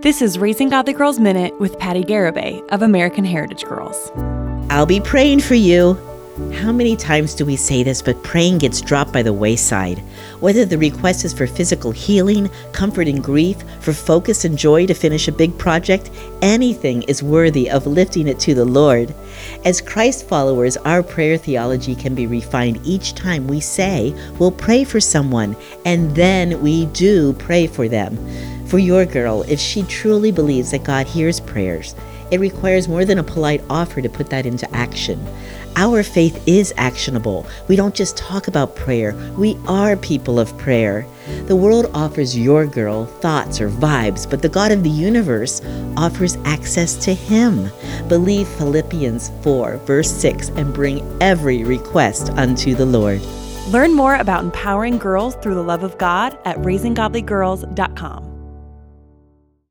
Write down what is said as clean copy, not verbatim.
This is Raising Godly Girls Minute with Patty Garibay of American Heritage Girls. I'll be praying for you. How many times do we say this, but praying gets dropped by the wayside? Whether the request is for physical healing, comfort in grief, for focus and joy to finish a big project, anything is worthy of lifting it to the Lord. As Christ followers, our prayer theology can be refined each time we say we'll pray for someone, and then we do pray for them. For your girl, if she truly believes that God hears prayers, it requires more than a polite offer to put that into action. Our faith is actionable. We don't just talk about prayer. We are people of prayer. The world offers your girl thoughts or vibes, but the God of the universe offers access to Him. Believe Philippians 4, verse 6, and bring every request unto the Lord. Learn more about empowering girls through the love of God at raisinggodlygirls.com.